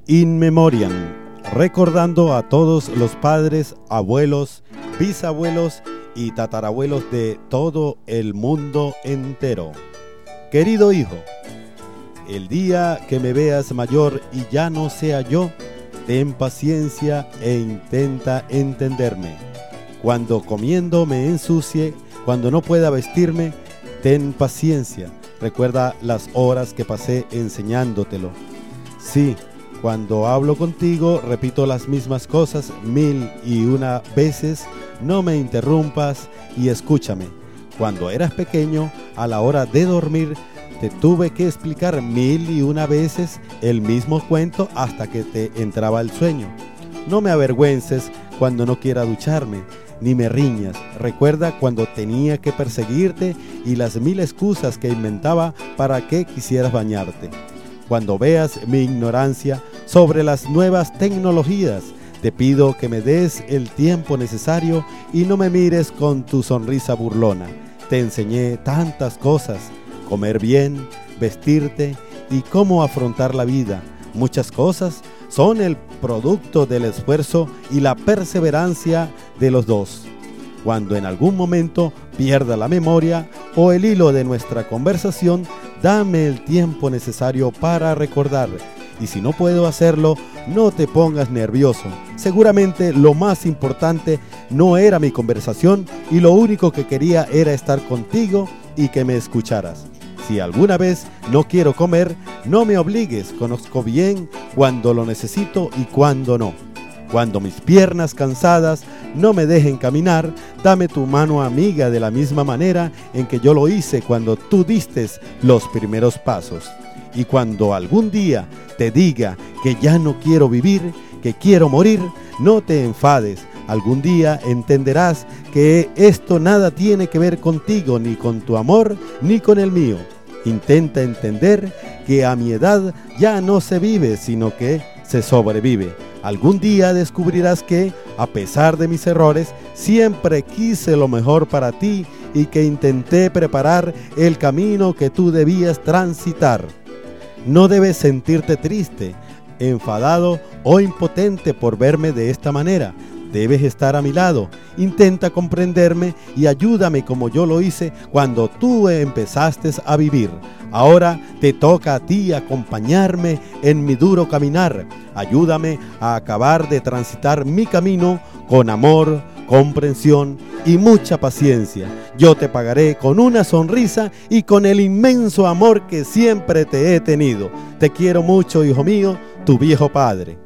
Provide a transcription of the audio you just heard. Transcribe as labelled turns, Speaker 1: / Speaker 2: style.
Speaker 1: In Memoriam, recordando a todos los padres, abuelos, bisabuelos y tatarabuelos de todo el mundo entero. Querido hijo, el día que me veas mayor y ya no sea yo, ten paciencia e intenta entenderme. Cuando comiendo me ensucie, cuando no pueda vestirme, ten paciencia. Recuerda las horas que pasé enseñándotelo. Sí, cuando hablo contigo repito las mismas cosas 1001 veces. No me interrumpas y escúchame. Cuando eras pequeño, a la hora de dormir, te tuve que explicar 1001 veces el mismo cuento hasta que te entraba el sueño. No me avergüences cuando no quiera ducharme, ni me riñas. Recuerda cuando tenía que perseguirte y las 1000 excusas que inventaba para que quisieras bañarte. Cuando veas mi ignorancia sobre las nuevas tecnologías, te pido que me des el tiempo necesario y no me mires con tu sonrisa burlona. Te enseñé tantas cosas: comer bien, vestirte y cómo afrontar la vida. Muchas cosas son el producto del esfuerzo y la perseverancia de los dos. Cuando en algún momento pierda la memoria o el hilo de nuestra conversación, dame el tiempo necesario para recordar. Y si no puedo hacerlo, no te pongas nervioso. Seguramente lo más importante no era mi conversación y lo único que quería era estar contigo y que me escucharas. Si alguna vez no quiero comer, no me obligues. Conozco bien cuando lo necesito y cuando no. Cuando mis piernas cansadas no me dejen caminar, dame tu mano amiga de la misma manera en que yo lo hice cuando tú diste los primeros pasos. Y cuando algún día te diga que ya no quiero vivir, que quiero morir, no te enfades. Algún día entenderás que esto nada tiene que ver contigo, ni con tu amor, ni con el mío. Intenta entender que a mi edad ya no se vive, sino que se sobrevive. Algún día descubrirás que, a pesar de mis errores, siempre quise lo mejor para ti y que intenté preparar el camino que tú debías transitar. No debes sentirte triste, enfadado o impotente por verme de esta manera. Debes estar a mi lado. Intenta comprenderme y ayúdame como yo lo hice cuando tú empezaste a vivir. Ahora te toca a ti acompañarme en mi duro caminar. Ayúdame a acabar de transitar mi camino con amor, comprensión y mucha paciencia. Yo te pagaré con una sonrisa y con el inmenso amor que siempre te he tenido. Te quiero mucho, hijo mío, tu viejo padre.